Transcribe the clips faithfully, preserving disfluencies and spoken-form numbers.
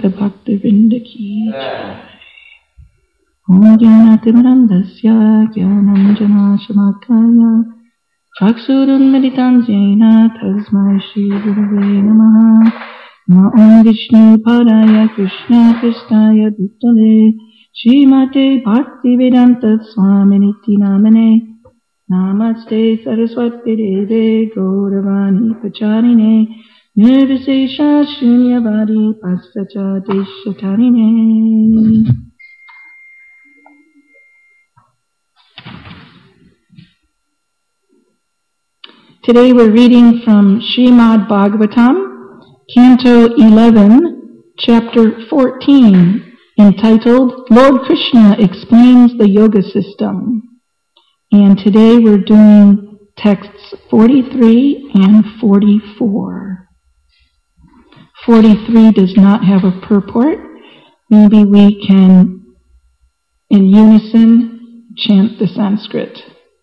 Samasta Bhakta Vrinda Ki Jai. Om Jnanatimrandasya Jnananjana Shamakaya Chaksurum Meditam Jena Tasmai Shri Gurave Namaha. Om Vishnu Padaya Krishna Kristaya Bhutale Srimate Bhaktivedanta Swaminiti Namane Namaste Saraswati Deve Gauravani Pacharine Nirvisesha Shunyavadi Pastacha Deshatarine. Today we're reading from Srimad Bhagavatam, Canto eleven, Chapter fourteen, entitled Lord Krishna Explains the Yoga System. And today we're doing texts forty-three and forty-four. forty-three does not have a purport. Maybe we can, in unison, chant the Sanskrit.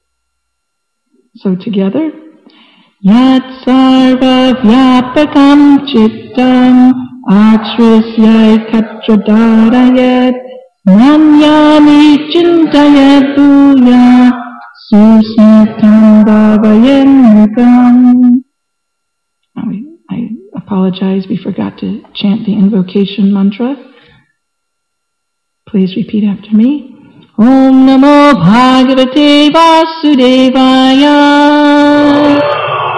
So together, Yat sarva vyapakam chittam achrisyai katradharayat nanyani chintayat bhuya susitam bhavayen. I apologize, we forgot to chant the invocation mantra. Please repeat after me. Om Namo Bhagavate Vasudevaya.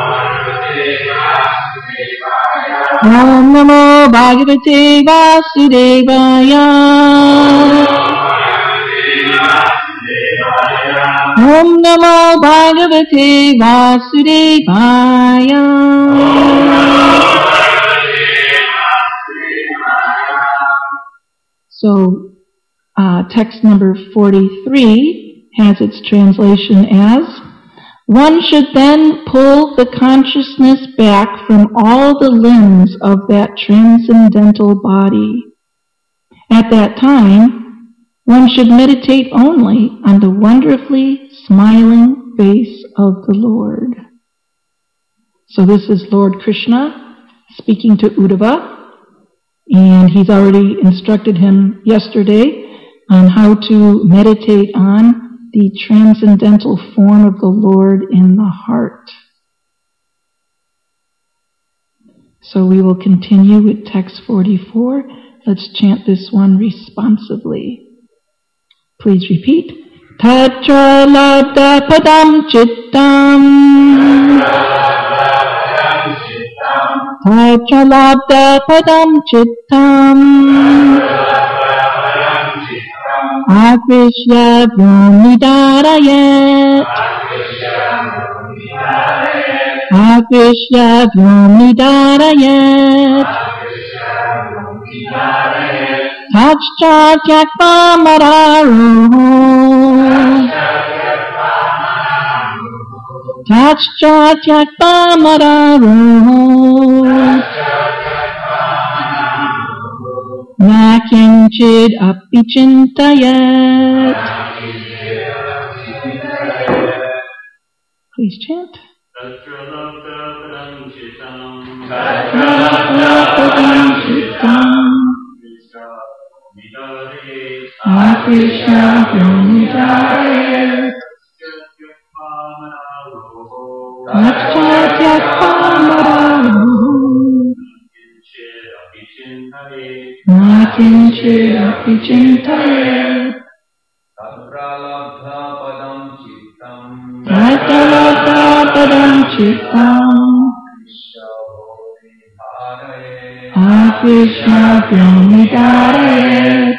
Om Namo Bhagavate Vasudevaya. Om Namo Bhagavate Vasudevaya. So, uh, text number forty-three has its translation as, one should then pull the consciousness back from all the limbs of that transcendental body. At that time, one should meditate only on the wonderfully smiling face of the Lord. So this is Lord Krishna speaking to Uddhava, and he's already instructed him yesterday on how to meditate on the transcendental form of the Lord in the heart. So we will continue with text forty-four. Let's chant this one responsively. Please repeat. Tatra labda padam chittam. Tatra labda padam chittam. Akrishya Vyomidarayat. Akrishya Vyomidarayat. Tachcha Tyakva Mararoho. Tachcha Tyakva Mararoho. Na kinchid api chintayat. Please chant. Tatra padam chittam. Akrishna Vyomidarayat. Tachcha Tyakva Mararoho. Nakinchid api chintayat. Tatra labdha padam chittam. Tatra labdha padam chittam. Akrishna Vyomidarayat.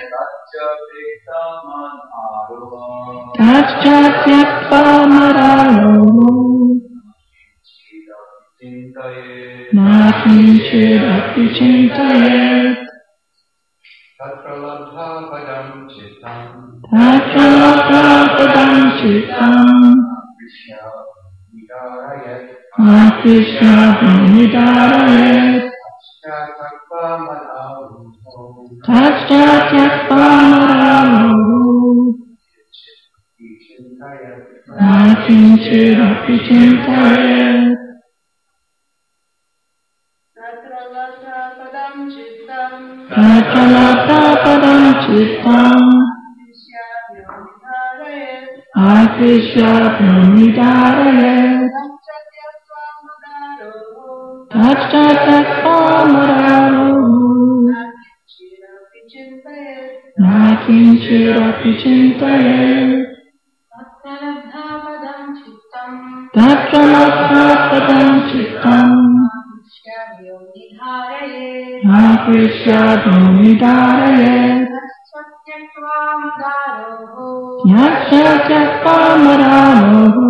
Tachcha Tyakva Mararoho. Nakinchid api chintayat. Tatra labdha padam chittam. Tatra labdha padam chittam. Krishna Vyomidarayat. Tachcha Tyakva Mararoho. Nakinchid api chintayat. Tatra Tatra labdha padam chittam Akrisya bhumidharayet Tatra tattva muraro Na kinchirapi chintayet Tatra labdha padam chittam Akrisya bhumidharayet Yatra tattva muraro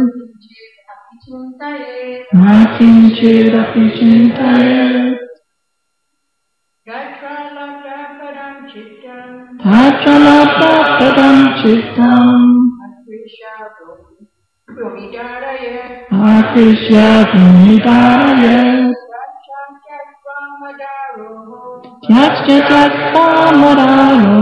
Na kinchirapi chintayet Tatra labdha padam chittam Akrisya bhumidharayet Yatra tattva muraro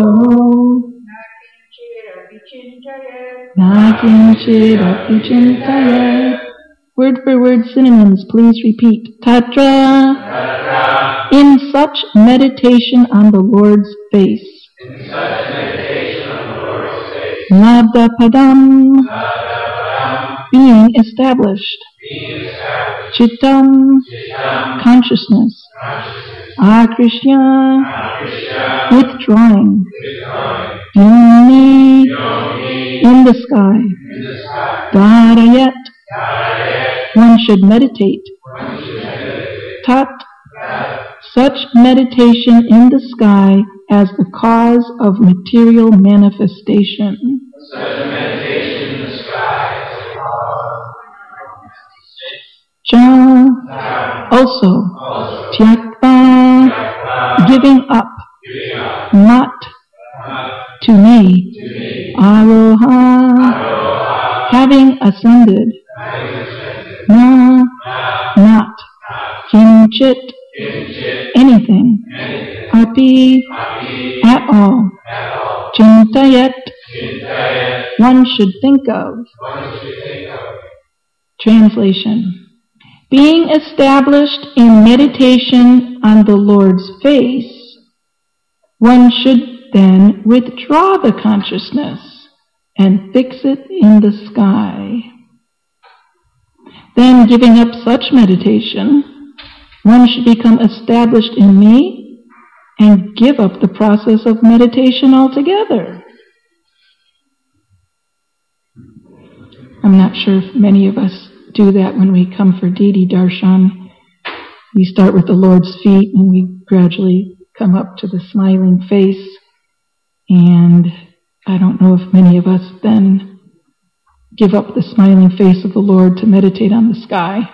Na kinchirapi chintayet. Word for word synonyms, please repeat. Tatra, Tatra. In such meditation on the Lord's face. In such meditation on the Lord's face. Labdha padam, being established. Being established. Chittam, Chittam. Consciousness. Consciousness. Akrishya, Akrishya. Withdrawing. Withdrawing. Yoni, Yoni. In the sky. In the sky. Dharayat. One should meditate. One should meditate. Tat, Tat, such meditation in the sky as the cause of material manifestation. Such meditation in the sky as the cause of manifestation. Ja, also, also. Tyakva, giving up. Giving up. Not, Not to me. To me. Aroha, Aroha, having ascended. Na, not, kinchit, anything, api, at all, chintayat, one should think of. Translation. Being established in meditation on the Lord's face, one should then withdraw the consciousness and fix it in the sky. Then, giving up such meditation, one should become established in me and give up the process of meditation altogether. I'm not sure if many of us do that when we come for Deity Darshan. We start with the Lord's feet and we gradually come up to the smiling face. And I don't know if many of us then give up the smiling face of the Lord to meditate on the sky.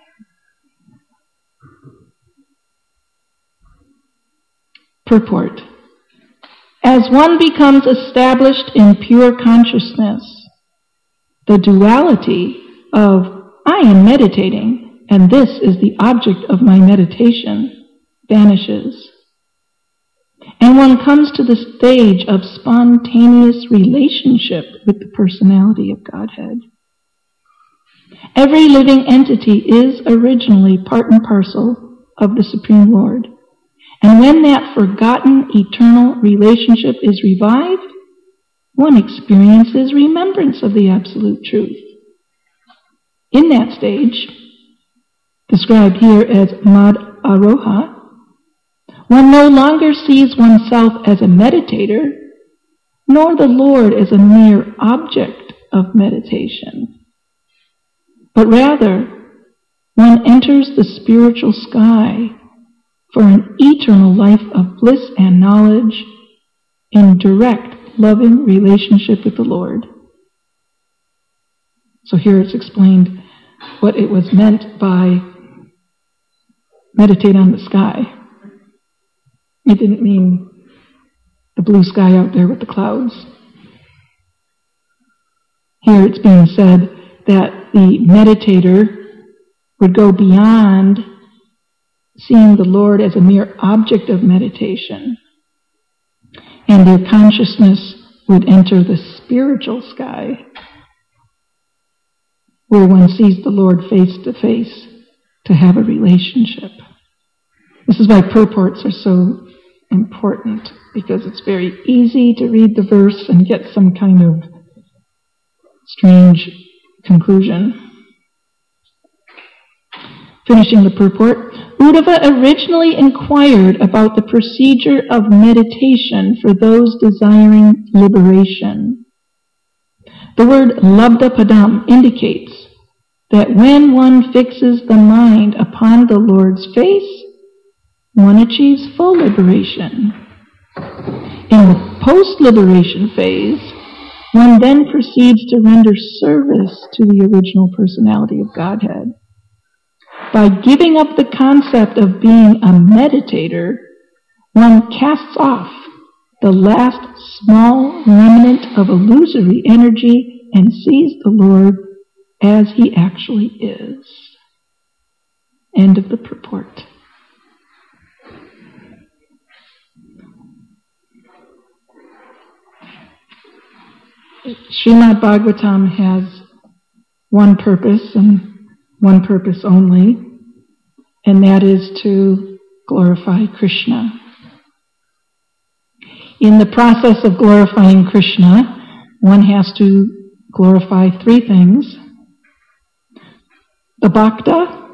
Purport. As one becomes established in pure consciousness, the duality of I am meditating and this is the object of my meditation vanishes. And one comes to the stage of spontaneous relationship with the personality of Godhead. Every living entity is originally part and parcel of the Supreme Lord. And when that forgotten eternal relationship is revived, one experiences remembrance of the absolute truth. In that stage, described here as Mad Aroha, one no longer sees oneself as a meditator, nor the Lord as a mere object of meditation. But rather, one enters the spiritual sky for an eternal life of bliss and knowledge in direct, loving relationship with the Lord. So here it's explained what it was meant by meditate on the sky. It didn't mean the blue sky out there with the clouds. Here it's being said that the meditator would go beyond seeing the Lord as a mere object of meditation, and their consciousness would enter the spiritual sky, where one sees the Lord face to face to have a relationship. This is why purports are so important because it's very easy to read the verse and get some kind of strange conclusion. Finishing the purport, Uddhava originally inquired about the procedure of meditation for those desiring liberation. The word labdha padam indicates that when one fixes the mind upon the Lord's face, one achieves full liberation. In the post-liberation phase, one then proceeds to render service to the original personality of Godhead. By giving up the concept of being a meditator, one casts off the last small remnant of illusory energy and sees the Lord as he actually is. End of the purport. Srimad Bhagavatam has one purpose and one purpose only, and that is to glorify Krishna. In the process of glorifying Krishna, one has to glorify three things. The Bhakta,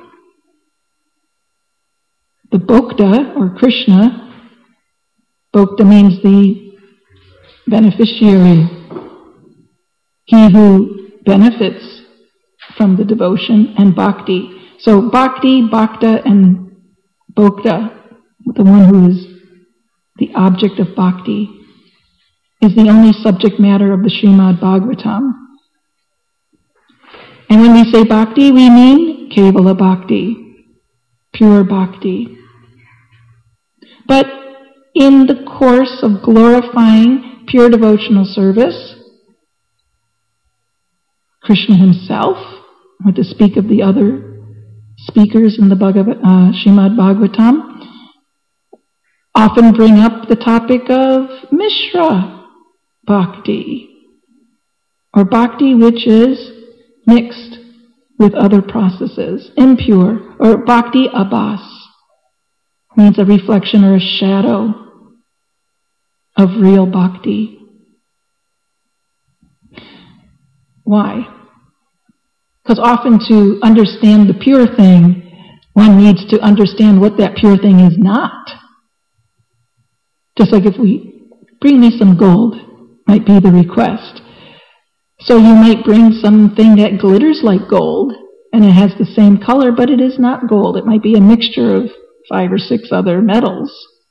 the Bhokta, or Krishna. Bhokta means the beneficiary, he who benefits from the devotion, and bhakti. So bhakti, bhakta, and bhokta, the one who is the object of bhakti, is the only subject matter of the Srimad Bhagavatam. And when we say bhakti, we mean kevala bhakti, pure bhakti. But in the course of glorifying pure devotional service, Krishna himself, or to speak of the other speakers in the Bhagavad, uh, Srimad Bhagavatam, often bring up the topic of Mishra Bhakti, or Bhakti which is mixed with other processes, impure, or Bhakti Abhas, means a reflection or a shadow of real Bhakti. Why? Because often to understand the pure thing, one needs to understand what that pure thing is not. Just like if we bring me some gold, might be the request. So you might bring something that glitters like gold, and it has the same color, but it is not gold. It might be a mixture of five or six other metals.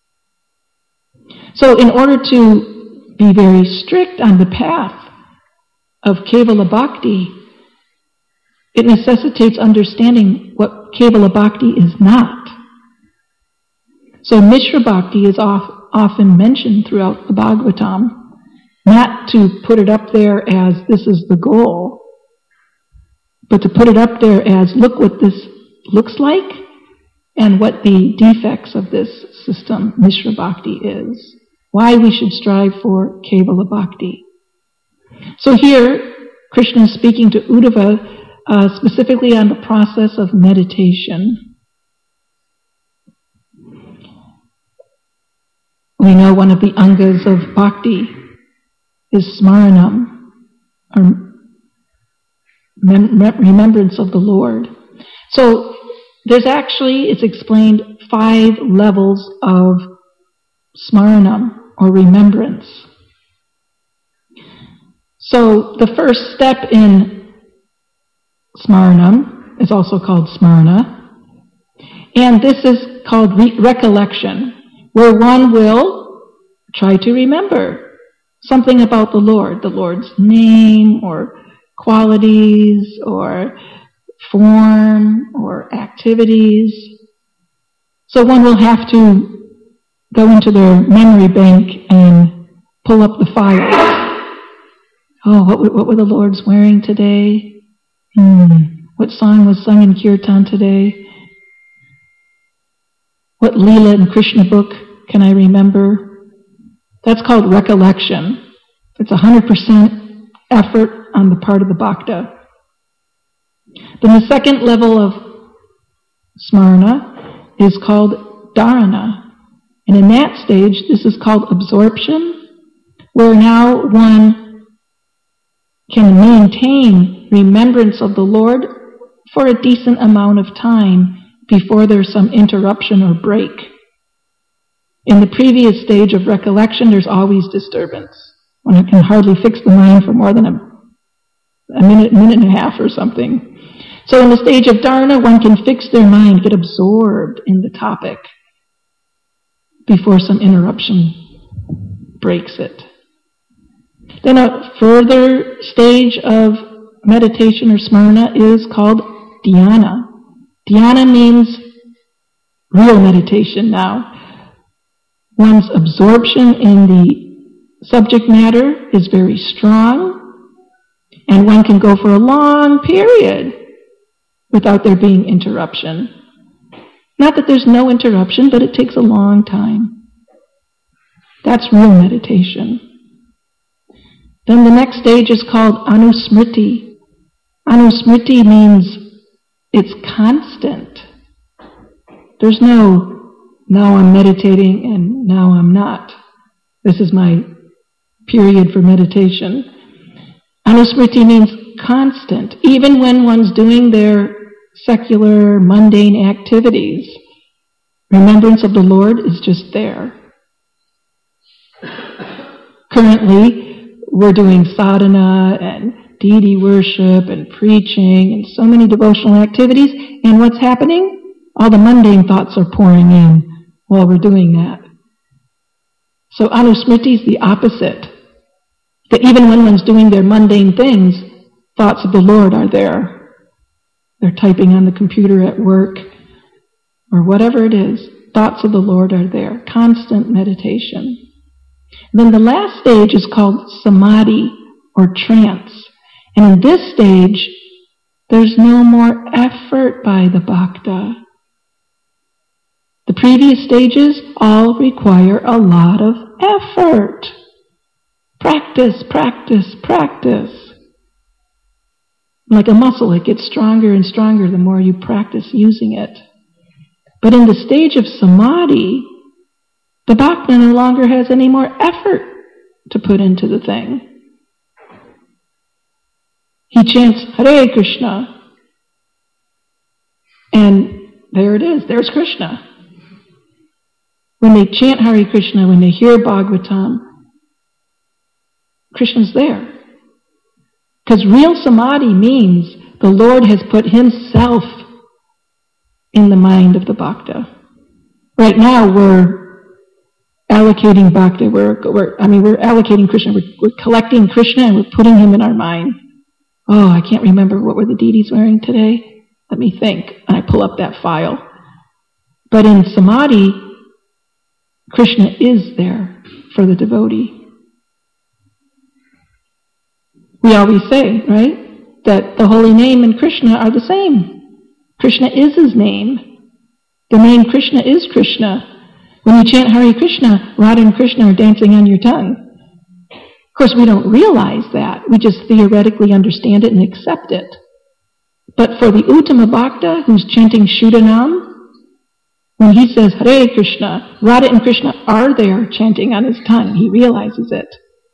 So in order to be very strict on the path of Kevala Bhakti, it necessitates understanding what Kevala Bhakti is not. So Mishra Bhakti is off, often mentioned throughout the Bhagavatam, not to put it up there as this is the goal, but to put it up there as look what this looks like and what the defects of this system, Mishra Bhakti, is. Why we should strive for Kevala Bhakti. So here, Krishna is speaking to Uddhava Uh, specifically on the process of meditation. We know one of the angas of bhakti is smaranam, or mem- remembrance of the Lord. So there's actually, it's explained, five levels of smaranam, or remembrance. So the first step in Smaranam is also called smarana, and this is called re- recollection, where one will try to remember something about the Lord, the Lord's name, or qualities, or form, or activities. So one will have to go into their memory bank and pull up the files. Oh, what, what were the Lords wearing today? Hmm. What song was sung in Kirtan today? What Leela and Krishna book can I remember? That's called recollection. It's one hundred percent effort on the part of the bhakta. Then the second level of smarana is called dharana, And in that stage, this is called absorption, where now one can maintain remembrance of the Lord for a decent amount of time before there's some interruption or break. In the previous stage of recollection, there's always disturbance. One can hardly fix the mind for more than a, a minute, minute and a half or something. So in the stage of dharana, one can fix their mind, get absorbed in the topic before some interruption breaks it. Then a further stage of meditation or smarana is called dhyana. Dhyana means real meditation now. One's absorption in the subject matter is very strong, and one can go for a long period without there being interruption. Not that there's no interruption, but it takes a long time. That's real meditation. Then the next stage is called anusmriti. Anusmriti means it's constant. There's no, now I'm meditating and now I'm not. This is my period for meditation. Anusmriti means constant. Even when one's doing their secular, mundane activities, remembrance of the Lord is just there. Currently, we're doing sadhana and deity worship and preaching and so many devotional activities, and what's happening? All the mundane thoughts are pouring in while we're doing that. So anusmriti is the opposite. That even when one's doing their mundane things, thoughts of the Lord are there. They're typing on the computer at work, or whatever it is. Thoughts of the Lord are there. Constant meditation. Then the last stage is called samadhi, or trance. And in this stage, there's no more effort by the bhakta. The previous stages all require a lot of effort. Practice, practice, practice. Like a muscle, it gets stronger and stronger the more you practice using it. But in the stage of samadhi, the bhakta no longer has any more effort to put into the thing. He chants Hare Krishna, and there it is, there's Krishna. When they chant Hare Krishna, when they hear Bhagavatam, Krishna's there. Because real samadhi means the Lord has put himself in the mind of the bhakta. Right now we're allocating bhakta, we're, we're I mean we're allocating Krishna, we're, we're collecting Krishna and we're putting him in our mind. Oh, I can't remember what were the deities wearing today. Let me think. And I pull up that file. But in samadhi, Krishna is there for the devotee. We always say, right, that the holy name and Krishna are the same. Krishna is his name. The name Krishna is Krishna. When you chant Hare Krishna, Radha and Krishna are dancing on your tongue. Of course, we don't realize that. We just theoretically understand it and accept it. But for the Uttama Bhakta, who's chanting Shuddhanam, when he says Hare Krishna, Radha and Krishna are there chanting on his tongue. He realizes it.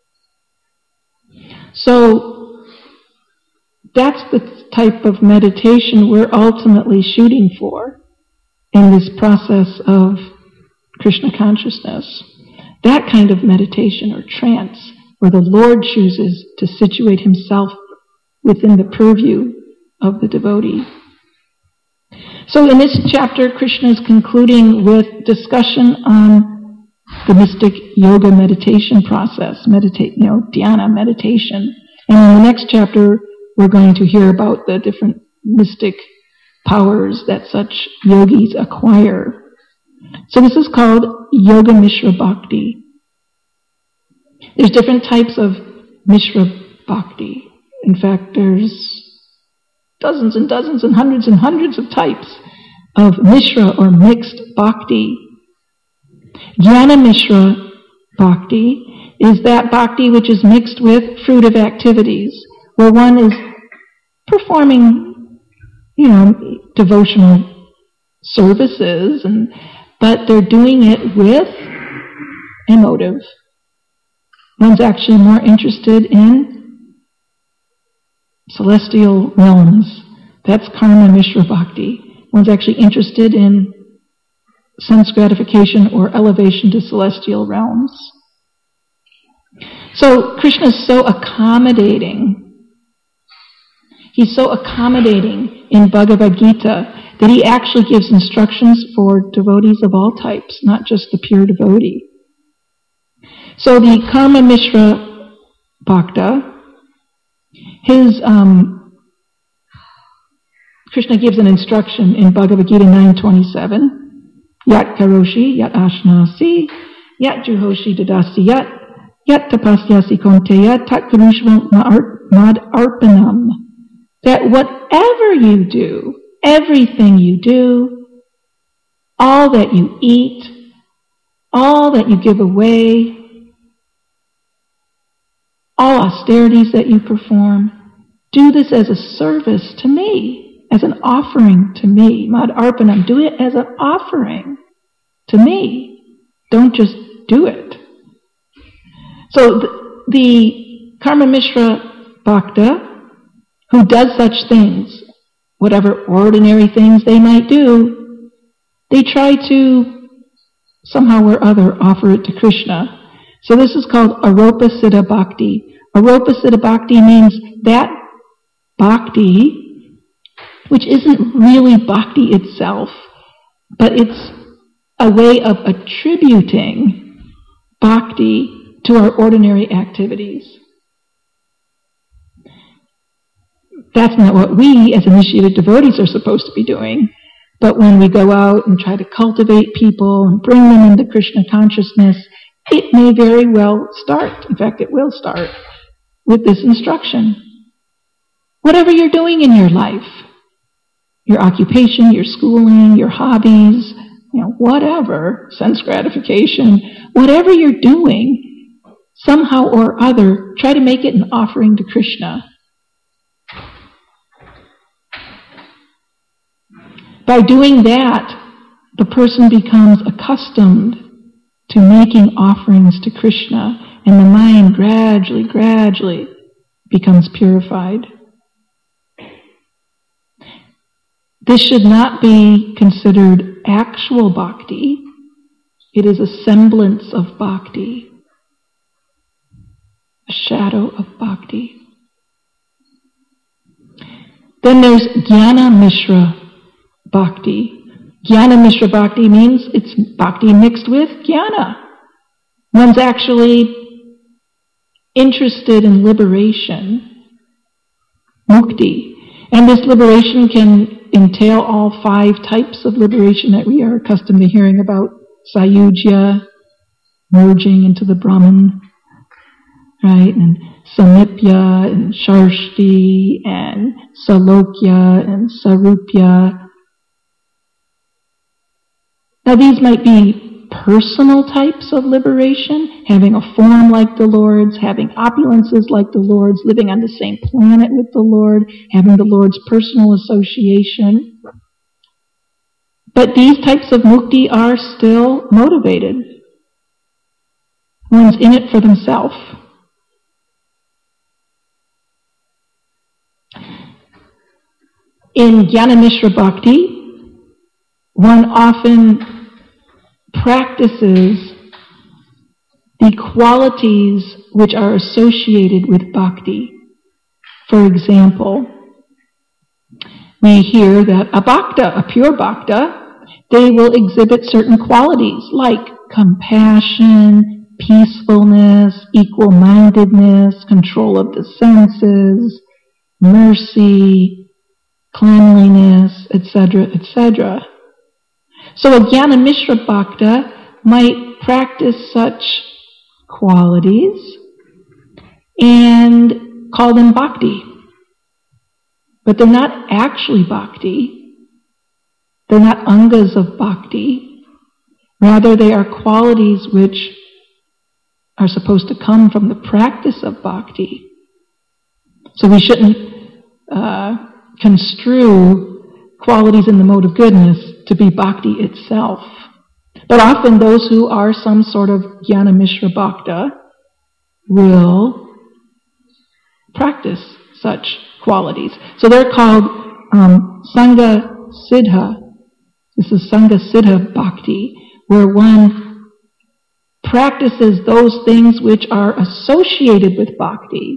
So that's the type of meditation we're ultimately shooting for in this process of Krishna consciousness. That kind of meditation or trance where the Lord chooses to situate himself within the purview of the devotee. So in this chapter, Krishna is concluding with discussion on the mystic yoga meditation process, meditate, you know, dhyana meditation. And in the next chapter, we're going to hear about the different mystic powers that such yogis acquire. So this is called Yoga Mishra Bhakti. There's different types of Mishra Bhakti. In fact, there's dozens and dozens and hundreds and hundreds of types of Mishra or mixed Bhakti. Jnana Mishra Bhakti is that Bhakti which is mixed with fruitive activities, where one is performing, you know, devotional services and but they're doing it with a motive. One's actually more interested in celestial realms. That's Karma Mishra Bhakti. One's actually interested in sense gratification or elevation to celestial realms. So Krishna's so accommodating. He's so accommodating in Bhagavad Gita that he actually gives instructions for devotees of all types, not just the pure devotee. So the Karma Mishra Bhakta, his, um, Krishna gives an instruction in Bhagavad Gita nine twenty-seven, Yat karoshi, yat ashnasi, yat juhoshi dadasi yat, yat tapasyasi konteya, tat kurushva mad arpanam. That whatever you do, everything you do, all that you eat, all that you give away, all austerities that you perform, do this as a service to me, as an offering to me. Mad arpanam, do it as an offering to me. Don't just do it. So the, the Karma Mishra Bhakta, who does such things, whatever ordinary things they might do, they try to somehow or other offer it to Krishna. So this is called Aropa Siddha Bhakti. Aropa Siddha Bhakti means that bhakti, which isn't really bhakti itself, but it's a way of attributing bhakti to our ordinary activities. That's not what we, as initiated devotees, are supposed to be doing. But when we go out and try to cultivate people and bring them into Krishna consciousness, it may very well start, in fact, it will start, with this instruction. Whatever you're doing in your life, your occupation, your schooling, your hobbies, you know, whatever, sense gratification, whatever you're doing, somehow or other, try to make it an offering to Krishna. By doing that, the person becomes accustomed to making offerings to Krishna, and the mind gradually, gradually becomes purified. This should not be considered actual bhakti. It is a semblance of bhakti, a shadow of bhakti. Then there's Jnana Mishra Bhakti. Jnana Mishra Bhakti means it's bhakti mixed with jnana. One's actually interested in liberation, mukti. And this liberation can entail all five types of liberation that we are accustomed to hearing about. Sayujya, merging into the Brahman, right? And Samipya, and Sharshti, and Salokya, and Sarupya. Now these might be personal types of liberation, having a form like the Lord's, having opulences like the Lord's, living on the same planet with the Lord, having the Lord's personal association. But these types of mukti are still motivated. One's in it for themselves. In Jnana Mishra Bhakti, one often practices the qualities which are associated with bhakti. For example, we hear that a bhakta, a pure bhakta, they will exhibit certain qualities like compassion, peacefulness, equal-mindedness, control of the senses, mercy, cleanliness, et cetera, et cetera. So a Jnana Mishra Bhakta might practice such qualities and call them bhakti. But they're not actually bhakti. They're not angas of bhakti. Rather, they are qualities which are supposed to come from the practice of bhakti. So we shouldn't uh, construe qualities in the mode of goodness to be bhakti itself. But often those who are some sort of Jnana Mishra Bhakta will practice such qualities. So they're called um, Sangha Siddha. This is Sangha Siddha Bhakti, where one practices those things which are associated with Bhakti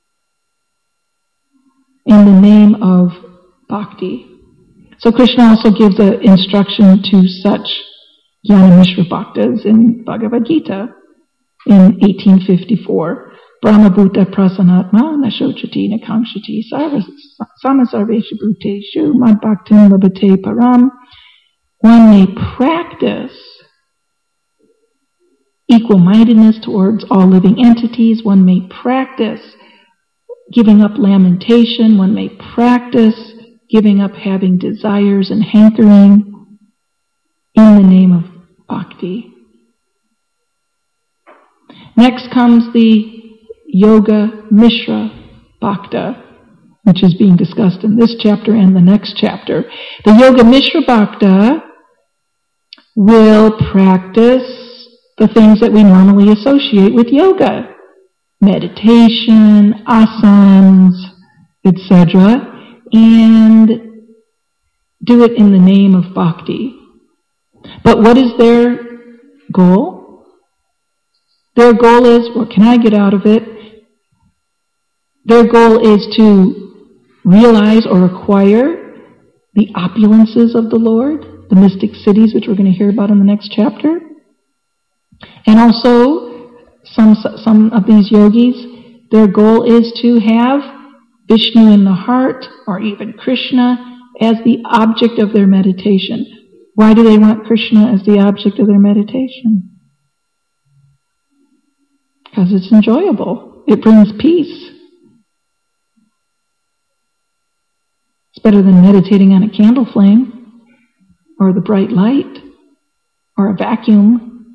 in the name of Bhakti. So Krishna also gives an instruction to such Jnana Mishra Bhaktas in Bhagavad Gita in eighteen fifty-four. Brahma Bhuta Prasanatma Nashochati Nakangshati Samasarveshu Bhuteshu Mad Bhaktin Labhate Param. One may practice equal-mindedness towards all living entities. One may practice giving up lamentation. One may practice giving up having desires and hankering in the name of bhakti. Next comes the Yoga Mishra Bhakta, which is being discussed in this chapter and the next chapter. The Yoga Mishra Bhakta will practice the things that we normally associate with yoga. Meditation, asanas, et cetera, and do it in the name of bhakti. But what is their goal? Their goal is, what can I get out of it? Their goal is to realize or acquire the opulences of the Lord, the mystic cities, which we're going to hear about in the next chapter. And also, some, some of these yogis, their goal is to have Vishnu in the heart, or even Krishna, as the object of their meditation. Why do they want Krishna as the object of their meditation? Because it's enjoyable. It brings peace. It's better than meditating on a candle flame, or the bright light, or a vacuum.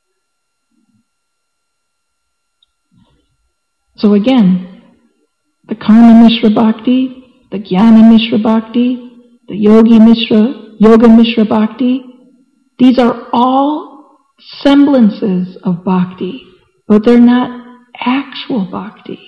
So again, the Karma Mishra Bhakti, the Jnana Mishra Bhakti, the Yogi Mishra, Yoga Mishra Bhakti, these are all semblances of bhakti, but they're not actual bhakti.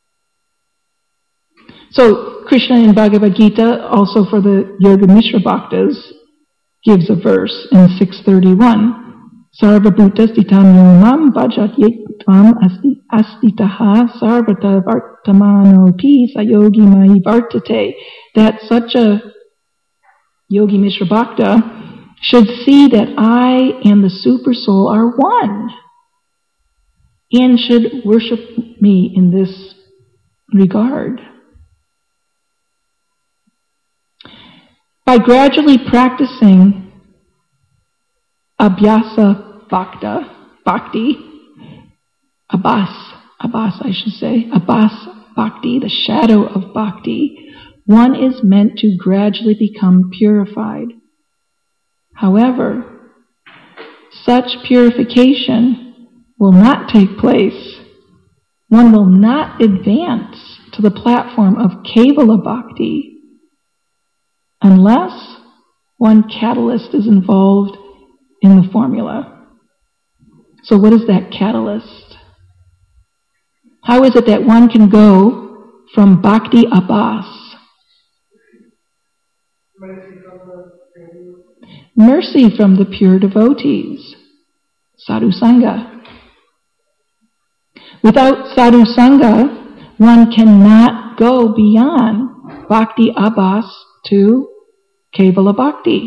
So Krishna in Bhagavad Gita, also for the Yoga Mishra Bhaktas, gives a verse in six thirty-one. Sarva bhuta stitam yomam bhajat yetvam asti astitaha sarvata vartamanopi sayogi mai vartate. That such a Yogi Mishra Bhakta should see that I and the Super Soul are one, and should worship me in this regard. By gradually practicing Abhyasa Bhakta, Bhakti, Abhas, Abhas I should say, Abhas Bhakti, the shadow of Bhakti, one is meant to gradually become purified. However, such purification will not take place. One will not advance to the platform of Kevala Bhakti unless one catalyst is involved in the formula. So what is that catalyst? How is it that one can go from Bhakti Abhas? Mercy from the pure devotees, Sadhu Sangha. Without Sadhu Sangha, one cannot go beyond Bhakti Abhas to Kevala Bhakti.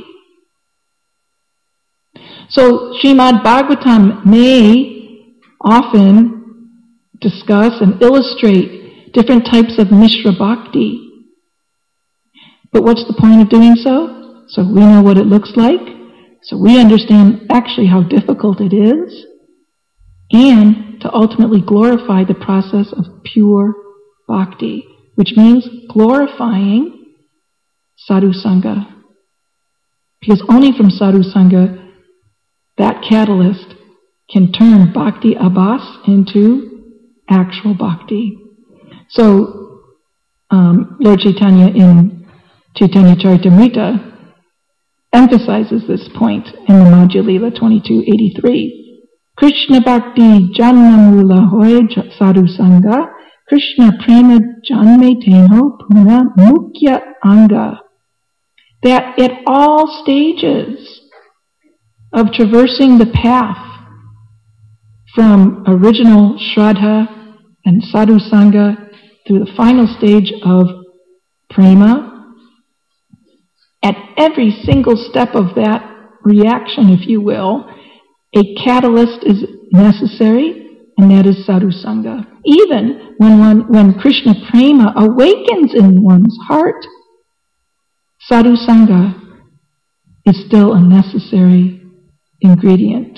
So Srimad Bhagavatam may often discuss and illustrate different types of Mishra Bhakti. But what's the point of doing so? So we know what it looks like, so we understand actually how difficult it is, and to ultimately glorify the process of pure bhakti, which means glorifying Sadhu Sangha. Because only from Sadhu Sangha, that catalyst can turn Bhakti Abhas into actual bhakti. So, um, Lord Chaitanya in Chaitanya Charitamrita emphasizes this point in the Madhya Lila twenty-two eighty-three. Krishna Bhakti Janmamula Hoy Sadhu Sangha Krishna Prema Janme Tenho Puna Mukhya Anga. That at all stages of traversing the path from original Shraddha and Sadhu Sangha through the final stage of Prema, at every single step of that reaction, if you will, a catalyst is necessary, and that is Sadhu Sangha. Even when one, when Krishna Prema awakens in one's heart, Sadhu Sangha is still a necessary ingredient.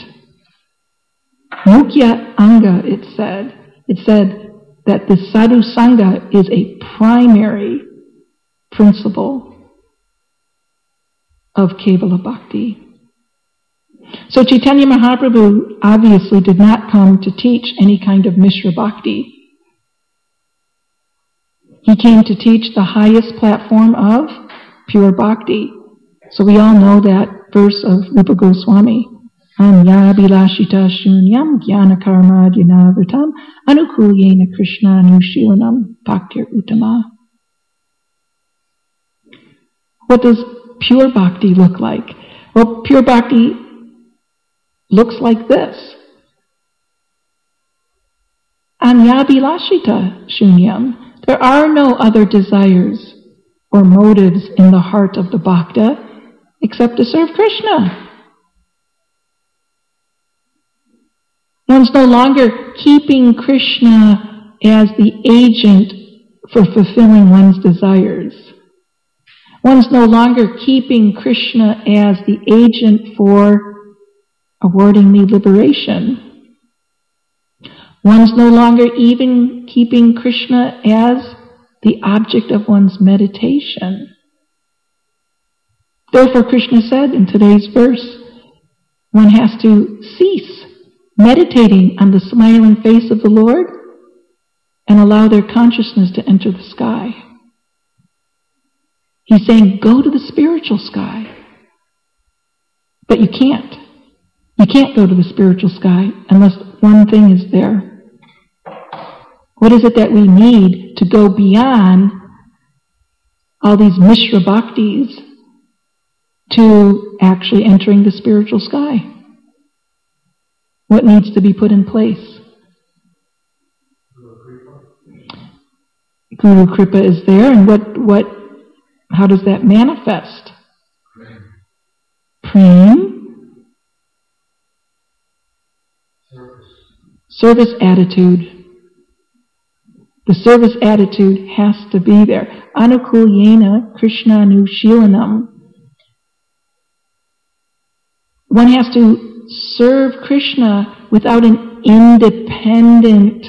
Mukhya Anga, it said. It said that the Sadhu Sangha is a primary principle of Kevala Bhakti. So Chaitanya Mahaprabhu obviously did not come to teach any kind of Mishra Bhakti. He came to teach the highest platform of pure Bhakti. So we all know that verse of Rupa Goswami. Anya bilashita shunyam jnana karma dhinavritam anukulyena krishna anushilanam bhaktir uttama. What does pure Bhakti look like? Well, pure Bhakti looks like this. Anyabilashita shunyam. There are no other desires or motives in the heart of the Bhakta except to serve Krishna. One's no longer keeping Krishna as the agent for fulfilling one's desires. One's no longer keeping Krishna as the agent for awarding me liberation. One's no longer even keeping Krishna as the object of one's meditation. Therefore, Krishna said in today's verse, one has to cease meditating on the smiling face of the Lord and allow their consciousness to enter the sky. He's saying, go to the spiritual sky. But you can't. You can't go to the spiritual sky unless one thing is there. What is it that we need to go beyond all these Mishra Bhaktis to actually entering the spiritual sky? What needs to be put in place? Guru Kripa is there, and what, what, how does that manifest? Prem. Service. Service attitude. The service attitude has to be there. Anukulyena Krishna Anushilanam. One has to serve Krishna without an independent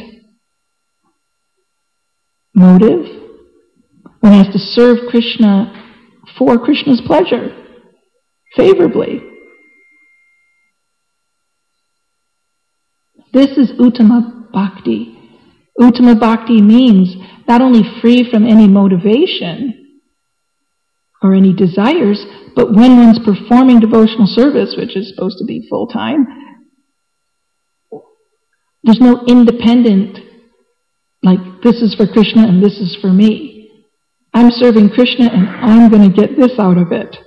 motive. One has to serve Krishna for Krishna's pleasure, favorably. This is Uttama Bhakti. Uttama Bhakti means not only free from any motivation or any desires, but when one's performing devotional service, which is supposed to be full-time, there's no independent, like, this is for Krishna and this is for me. I'm serving Krishna and I'm going to get this out of it.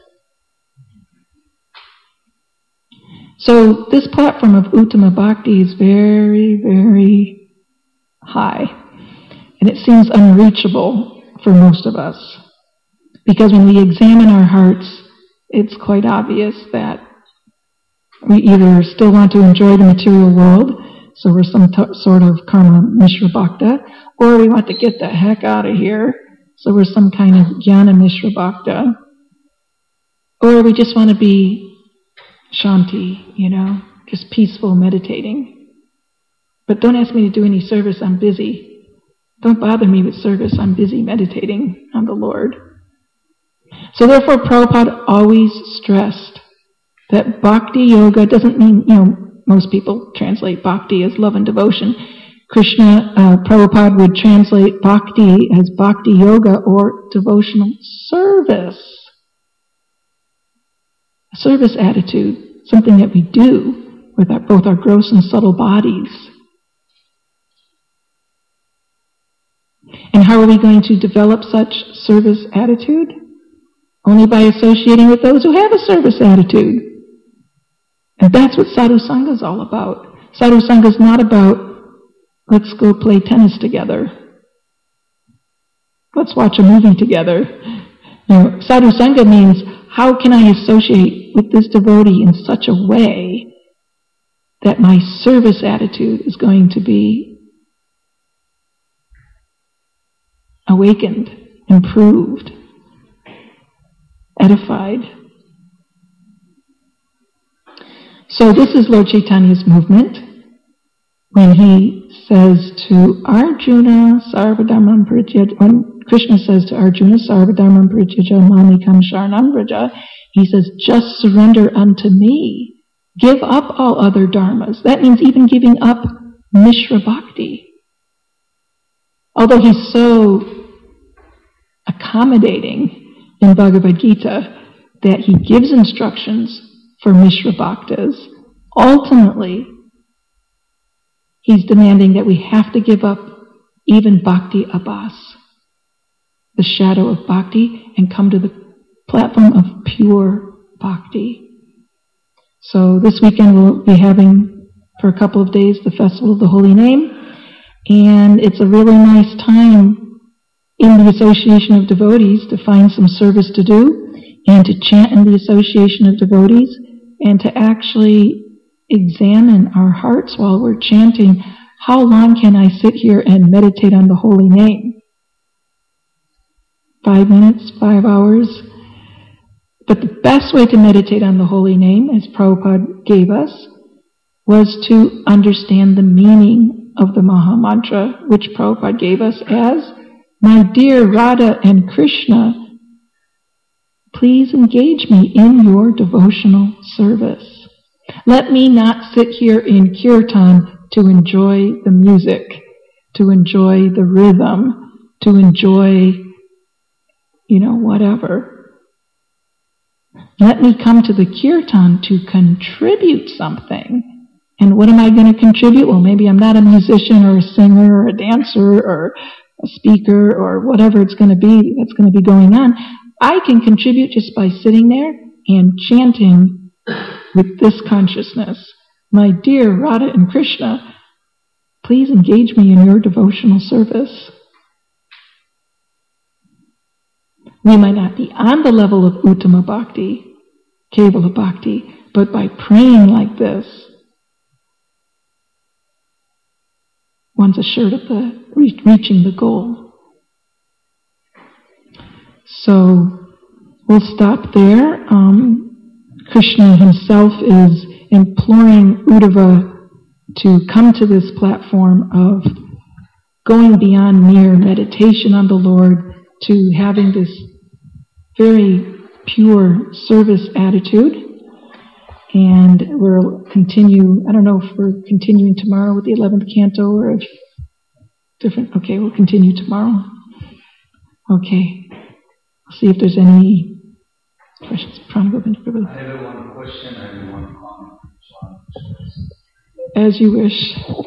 So this platform of Uttama Bhakti is very, very high. And it seems unreachable for most of us. Because when we examine our hearts, it's quite obvious that we either still want to enjoy the material world, so we're some t- sort of karma Mishra Bhakta, or we want to get the heck out of here, so we're some kind of Jnana Mishra Bhakta, or we just want to be Shanti, you know, just peaceful meditating. But don't ask me to do any service, I'm busy. Don't bother me with service, I'm busy meditating on the Lord. So therefore, Prabhupada always stressed that Bhakti Yoga doesn't mean, you know, most people translate Bhakti as love and devotion. Krishna, uh, Prabhupada would translate Bhakti as Bhakti Yoga or devotional service. a service attitude, something that we do with our, both our gross and subtle bodies. And how are we going to develop such service attitude? Only by associating with those who have a service attitude. And that's what Sadhu Sangha is all about. Sadhu Sangha is not about, let's go play tennis together. Let's watch a movie together. You know, Sadhu Sangha means, how can I associate with this devotee in such a way that my service attitude is going to be awakened, improved, edified. So this is Lord Chaitanya's movement when he says to Arjuna, Sarvadharmam Parityaja, when Krishna says to Arjuna, Sarvadharmam Parityaja Mamikam Sharanam Vraja, he says, just surrender unto me. Give up all other dharmas. That means even giving up Mishra Bhakti. Although he's so accommodating in Bhagavad Gita that he gives instructions for Mishra Bhaktas, ultimately he's demanding that we have to give up even Bhakti Abhas, the shadow of Bhakti, and come to the platform of pure Bhakti. So this weekend we'll be having, for a couple of days, the Festival of the Holy Name, and it's a really nice time in the association of devotees to find some service to do, and to chant in the association of devotees, and to actually examine our hearts while we're chanting. How long can I sit here and meditate on the holy name? Five minutes, five hours? But the best way to meditate on the holy name, as Prabhupada gave us, was to understand the meaning of the Maha Mantra, which Prabhupada gave us as, my dear Radha and Krishna, please engage me in your devotional service. Let me not sit here in kirtan to enjoy the music, to enjoy the rhythm, to enjoy, you know, whatever. Let me come to the kirtan to contribute something. And what am I going to contribute? Well, maybe I'm not a musician or a singer or a dancer or a speaker or whatever it's going to be that's going to be going on. I can contribute just by sitting there and chanting with this consciousness. My dear Radha and Krishna, please engage me in your devotional service. We might not be on the level of Uttama Bhakti, Kevala Bhakti, but by praying like this, one's assured of the reaching the goal. So we'll stop there. Um, Krishna himself is imploring Uddhava to come to this platform of going beyond mere meditation on the Lord to having this very pure service attitude. And we'll continue, I don't know if we're continuing tomorrow with the eleventh canto or if different, okay, we'll continue tomorrow. Okay. See if there's any questions. I have one question and one comment. As you wish.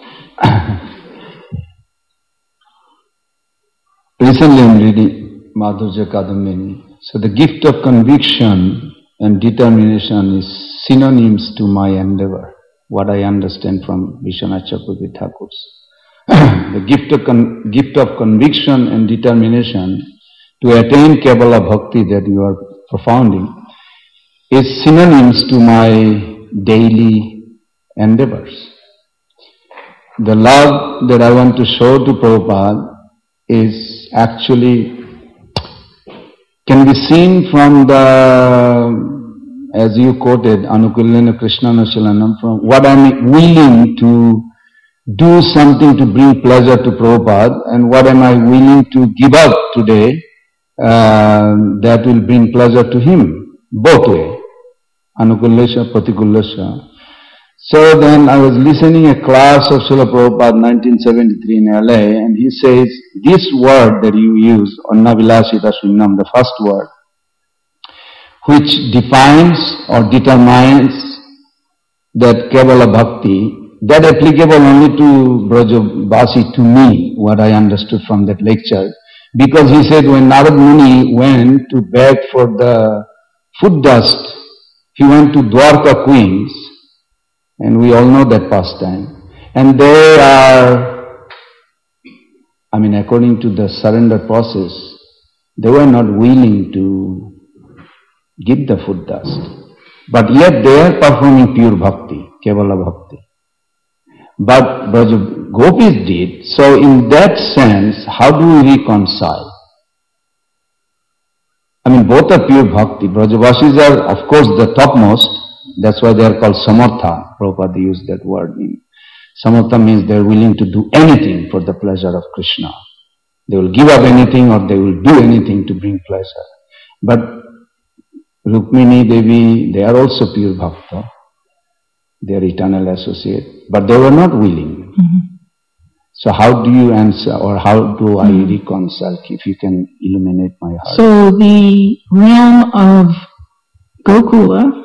Recently I'm reading Madhurya Kadambini. So the gift of conviction and determination is synonyms to my endeavor, what I understand from Vishwanath Chakravarti Thakur's. The gift of, con- gift of conviction and determination to attain Kevala Bhakti that you are propounding is synonyms to my daily endeavors. The love that I want to show to Prabhupada is actually, can be seen from the, as you quoted, Anukulyena Krishnanachilanam, from what I'm willing to do something to bring pleasure to Prabhupada and what am I willing to give up today uh, that will bring pleasure to him, both way, Anukulasya, Patikulasya. So then I was listening a class of Srila Prabhupada nineteen seventy-three in L A, and he says, this word that you use, Annavilasita Sunnam, the first word, which defines or determines that Kevala Bhakti, that applicable only to Brajavasi, to me, what I understood from that lecture. Because he said when Narad Muni went to beg for the food dust, he went to Dwarka queens, and we all know that pastime. And they are, I mean, according to the surrender process, they were not willing to give the food dust. But yet they are performing pure bhakti, Kevala Bhakti. But Braja Gopis did. So in that sense, how do we reconcile? I mean, both are pure bhakti. Brajavasis are, of course, the topmost. That's why they are called samartha. Prabhupada used that word. Samartha means they are willing to do anything for the pleasure of Krishna. They will give up anything or they will do anything to bring pleasure. But Rukmini Devi, they are also pure bhakta. They are eternal associate. But they were not willing. Mm-hmm. So how do you answer, or how do I reconcile, if you can illuminate my heart? So the realm of Gokula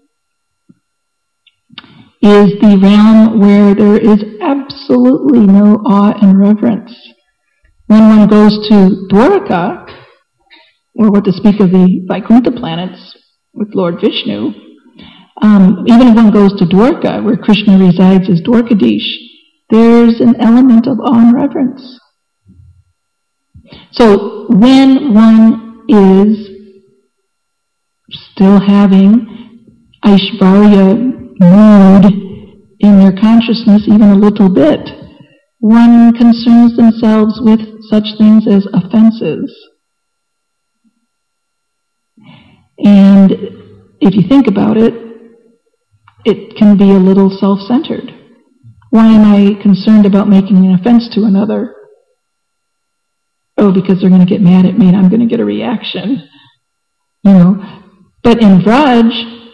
is the realm where there is absolutely no awe and reverence. When one goes to Dwaraka, or what to speak of the Vaikuntha planets with Lord Vishnu, um, even if one goes to Dwarka, where Krishna resides as Dwarkadish, there's an element of awe and reverence. So when one is still having Aishvarya mood in their consciousness, even a little bit, one concerns themselves with such things as offenses. And if you think about it, it can be a little self-centered. Why am I concerned about making an offense to another? Oh, because they're going to get mad at me and I'm going to get a reaction. You know, but in Vraj,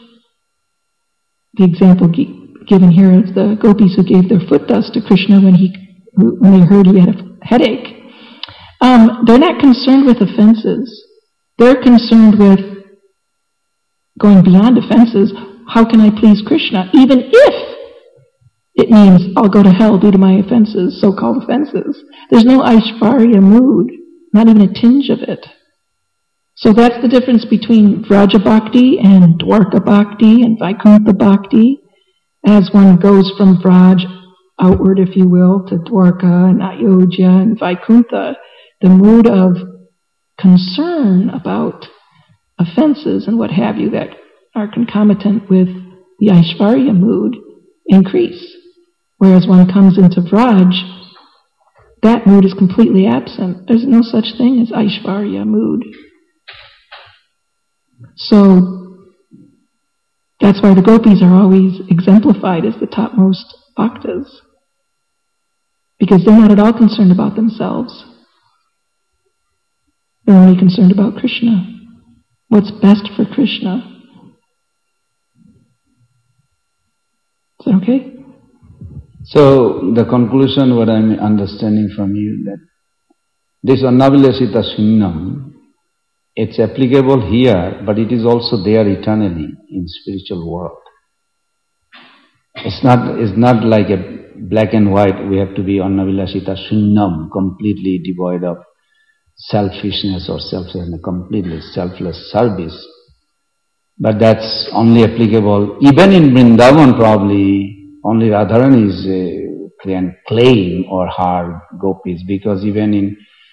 the example g- given here of the gopis who gave their foot dust to Krishna when he when they heard he had a headache, um, they're not concerned with offenses. They're concerned with going beyond offenses. How can I please Krishna, even if it means I'll go to hell due to my offenses, so-called offenses? There's no Aishvarya mood, not even a tinge of it. So that's the difference between Vraja Bhakti and Dwarka Bhakti and Vaikuntha Bhakti. As one goes from Vraj outward, if you will, to Dwarka and Ayodhya and Vaikuntha, the mood of concern about offenses and what have you that are concomitant with the Aishvarya mood increase. Whereas one comes into Vraj, that mood is completely absent. There's no such thing as Aishvarya mood. So that's why the gopis are always exemplified as the topmost bhaktas. Because they're not at all concerned about themselves. They're only concerned about Krishna. What's best for Krishna. Is that okay? So the conclusion, what I'm understanding from you, that this Annavilasita Sunnam, it's applicable here, but it is also there eternally in spiritual world. It's not, it's not like a black and white, we have to be Annavilasita Sunnam, completely devoid of selfishness or selflessness, completely selfless service. But that's only applicable, even in Vrindavan probably, only Radharani is uh, can claim or her gopis, because even in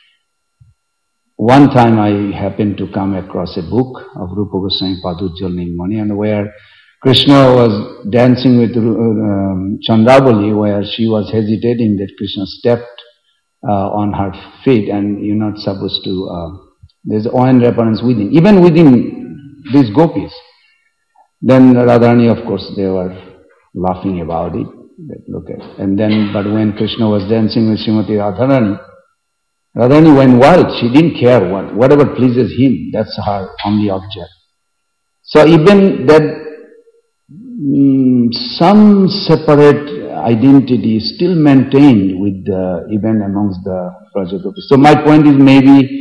one time I happened to come across a book of Rupa Goswami Padujjal Nilmani, and where Krishna was dancing with um, Chandravali, where she was hesitating that Krishna stepped uh, on her feet, and you're not supposed to, uh, there's awe and reverence within, even within these gopis. Then Radharani, of course, they were laughing about it. Look at it. And then, but when Krishna was dancing with Srimati Radharani, Radharani went wild. She didn't care what, whatever pleases him, that's her only object. So even that mm, some separate identity is still maintained with the, even amongst the Brajagopis. So my point is maybe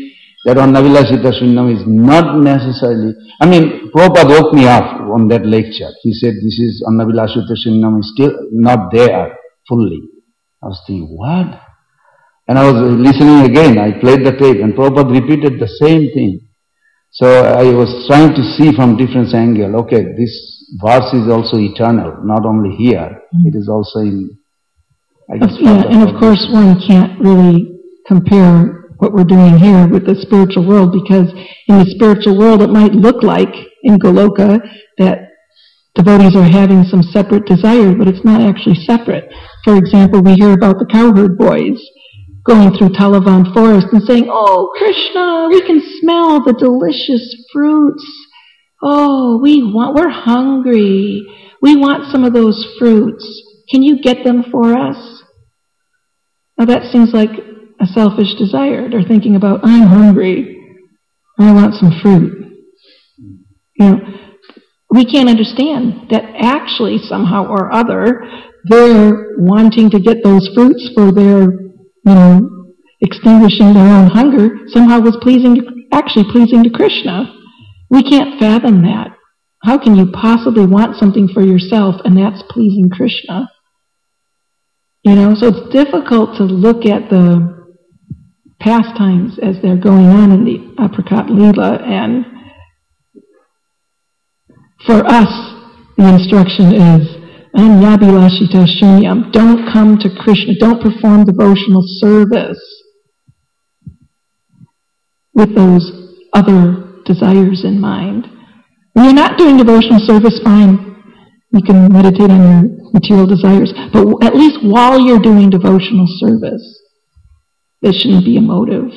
That Annavilasita Shunyam is not necessarily... I mean, Prabhupada woke me up on that lecture. He said, this is Annavilasita Shunyam is still not there fully. I was thinking, what? And I was listening again. I played the tape and Prabhupada repeated the same thing. So I was trying to see from different angle. Okay, this verse is also eternal, not only here. Mm-hmm. It is also in... I guess yeah, and of course one can't really compare what we're doing here with the spiritual world, because in the spiritual world it might look like in Goloka that devotees are having some separate desires, but it's not actually separate. For example, we hear about the cowherd boys going through Talavan forest and saying, "Oh, Krishna, we can smell the delicious fruits. Oh, we want, we're hungry. We want some of those fruits. Can you get them for us?" Now that seems like a selfish desire. They're thinking about, I'm hungry, I want some fruit. You know, we can't understand that actually somehow or other they're wanting to get those fruits for their, you know, extinguishing their own hunger, somehow was pleasing, actually pleasing to Krishna. We can't fathom that. How can you possibly want something for yourself and that's pleasing Krishna? You know, so it's difficult to look at the pastimes as they're going on in the apricot lila, and for us the instruction is Anyabilashita Shunyam. Don't come to Krishna, don't perform devotional service with those other desires in mind. When you're not doing devotional service, fine, you can meditate on your material desires, but at least while you're doing devotional service, there shouldn't be a motive.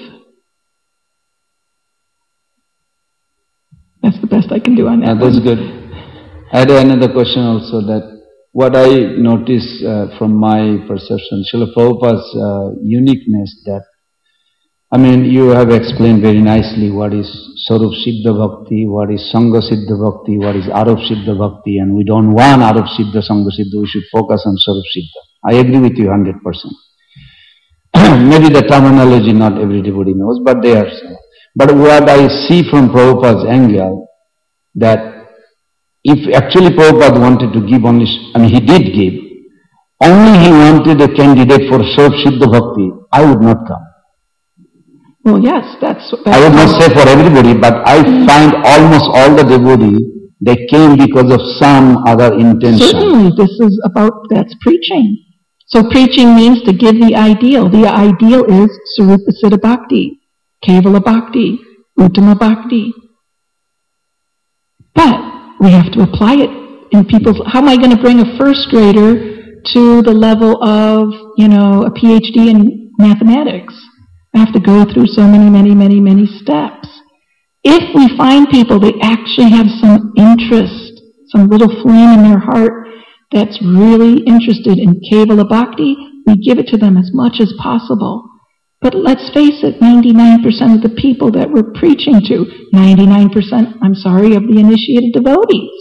That's the best I can do on that. Yeah, that's good. I had another question also, that what I notice uh, from my perception, Srila Prabhupada's uh, uniqueness, that, I mean, you have explained very nicely what is Sarup Siddha Bhakti, what is Sangha Siddha Bhakti, what is Arup Siddha Bhakti, and we don't want Arup Siddha, Sangha Siddha, we should focus on Sarup Siddha. I agree with you one hundred percent. Maybe the terminology not every devotee knows, but they are so. But what I see from Prabhupada's angle, that if actually Prabhupada wanted to give only, I mean he did give, only he wanted a candidate for Sarup Siddha Bhakti, I would not come. Well, yes, that's... that's I would not say for everybody, but I find almost all the devotees, they came because of some other intention. Certainly, this is about, that's preaching. So preaching means to give the ideal. The ideal is Sarupa Siddha Bhakti, Kevala Bhakti, Uttama Bhakti. But we have to apply it in people's... How am I going to bring a first grader to the level of, you know, a P H D in mathematics? I have to go through so many, many, many, many steps. If we find people that actually have some interest, some little flame in their heart that's really interested in Kevala Bhakti, we give it to them as much as possible. But let's face it, ninety-nine percent of the people that we're preaching to, ninety-nine percent, I'm sorry, of the initiated devotees,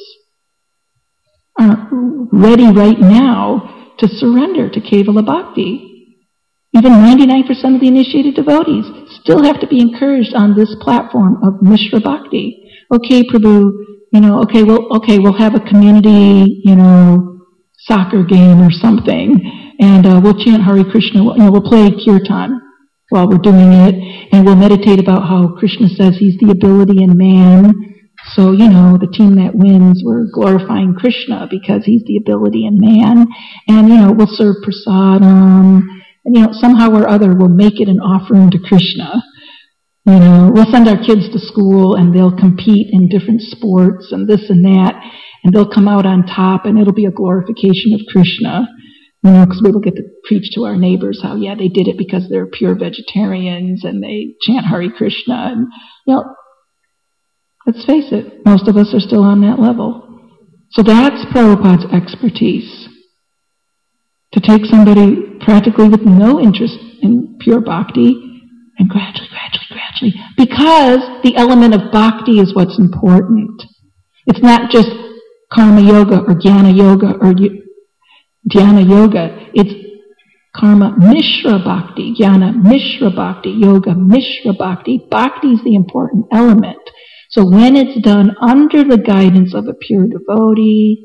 aren't ready right now to surrender to Kevala Bhakti. Even ninety-nine percent of the initiated devotees still have to be encouraged on this platform of Mishra Bhakti. Okay, Prabhu, you know, okay, well, okay, we'll have a community, you know, soccer game or something, and uh, we'll chant Hare Krishna, you know, we'll play kirtan while we're doing it, and we'll meditate about how Krishna says he's the ability in man. So, you know, the team that wins, we're glorifying Krishna because he's the ability in man, and, you know, we'll serve prasadam. And, you know, somehow or other we'll make it an offering to Krishna. You know, we'll send our kids to school and they'll compete in different sports and this and that, and they'll come out on top and it'll be a glorification of Krishna. You know, because we'll get to preach to our neighbors how, yeah, they did it because they're pure vegetarians and they chant Hare Krishna. And, you know, let's face it, most of us are still on that level. So that's Prabhupada's expertise. To take somebody practically with no interest in pure bhakti and gradually, gradually, gradually, because the element of bhakti is what's important. It's not just karma yoga or jnana yoga or dhyana yoga. It's Karma Mishra Bhakti, Jnana Mishra Bhakti, Yoga Mishra Bhakti. Bhakti is the important element. So when it's done under the guidance of a pure devotee,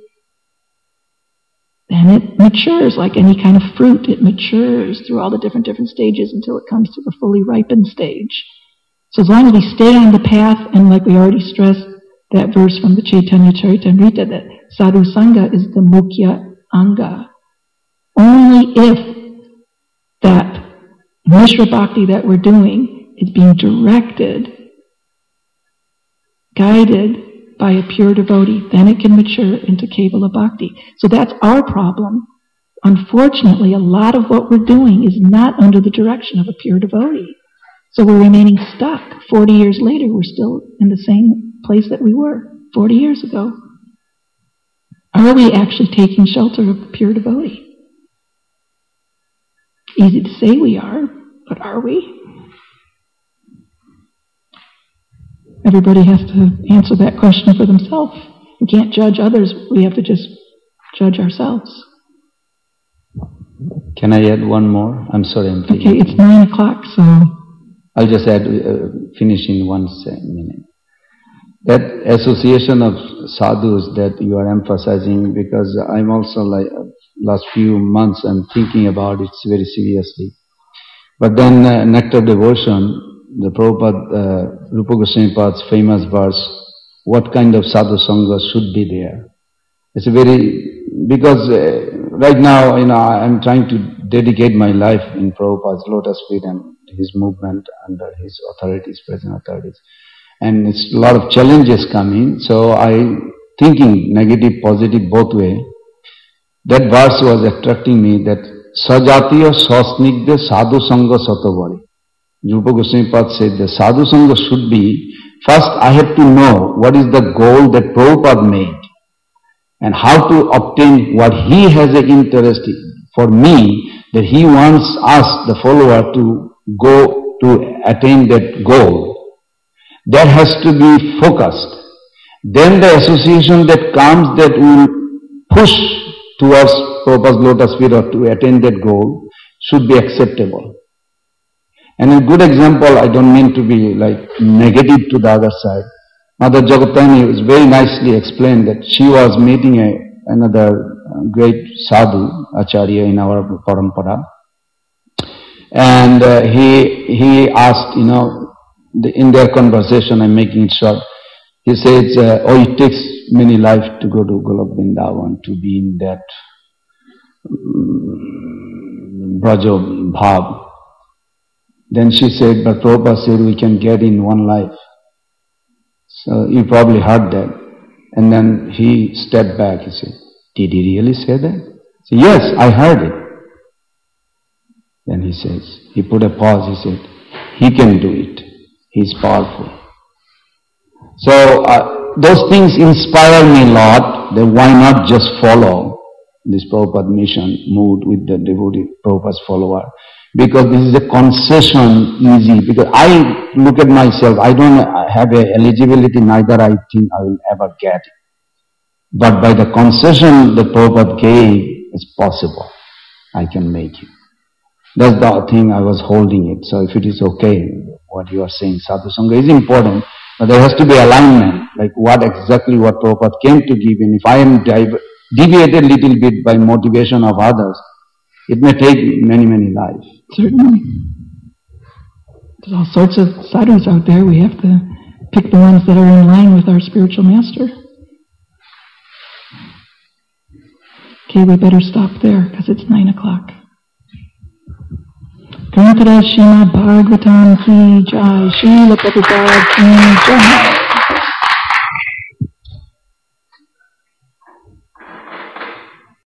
then it matures like any kind of fruit. It matures through all the different, different stages until it comes to the fully ripened stage. So as long as we stay on the path, and like we already stressed, that verse from the Chaitanya Charitamrita, that sadhu sangha is the mukhya anga. Only if that Mishra Bhakti that we're doing is being directed, guided by a pure devotee, then it can mature into Kevala Bhakti. So that's our problem. Unfortunately, a lot of what we're doing is not under the direction of a pure devotee. So we're remaining stuck. Forty years later, we're still in the same place that we were forty years ago. Are we actually taking shelter of a pure devotee? Easy to say we are, but are we? Everybody has to answer that question for themselves. We can't judge others. We have to just judge ourselves. Can I add one more? I'm sorry, I'm thinking. Okay, it's nine o'clock, so... I'll just add, uh, finish in one minute. That association of sadhus that you are emphasizing, because I'm also like, uh, last few months I'm thinking about it very seriously. But then uh, Nectar Devotion, the Prabhupada, uh, Rupa Goswami Pad's famous verse, what kind of sadhu sangha should be there? It's a very, because uh, right now, you know, I'm trying to dedicate my life in Prabhupada's lotus feet and his movement under his authorities, present authorities. And it's a lot of challenges coming, so I thinking negative, positive, both way. That verse was attracting me, that Sajatiya Sasnigdha Sadhu Sangha Satavari. Rupa Goswami Pad said the Sadhu Sangha should be, first I have to know what is the goal that Prabhupada made and how to obtain what he has an interest in. For me, that he wants us, the follower, to go to attain that goal. That has to be focused. Then the association that comes that will push towards Prabhupada's lotus feet or to attain that goal should be acceptable. And a good example, I don't mean to be like negative to the other side. Mother Jagatani was very nicely explained that she was meeting a, another great sadhu, acharya in our parampara. And uh, he he asked, you know, the, in their conversation, I'm making it short, he says, uh, oh, it takes many lives to go to Golok Vrindavan, to be in that um, Braja Bhav. Then she said, but Prabhupada said we can get in one life. So you probably heard that. And then he stepped back, he said, did he really say that? I said, yes, I heard it. Then he says, he put a pause, he said, he can do it. He's powerful. So uh, those things inspire me a lot, that why not just follow this Prabhupada mission, moved with the devotee Prabhupada's follower. Because this is a concession easy, because I look at myself, I don't have a eligibility, neither I think I will ever get it. But by the concession that Prabhupada gave, it's possible. I can make it. That's the thing I was holding it. So if it is okay, what you are saying, Sadhu Sangha is important, but there has to be alignment, like what exactly what Prabhupada came to give. And if I am div- deviated a little bit by motivation of others, it may take many, many lives. Certainly. There's all sorts of sadhus out there. We have to pick the ones that are in line with our spiritual master. Okay, we better stop there because it's nine o'clock. Granthara Srimad Bhagavatam ki jai, Srila Prabhupada ki jai.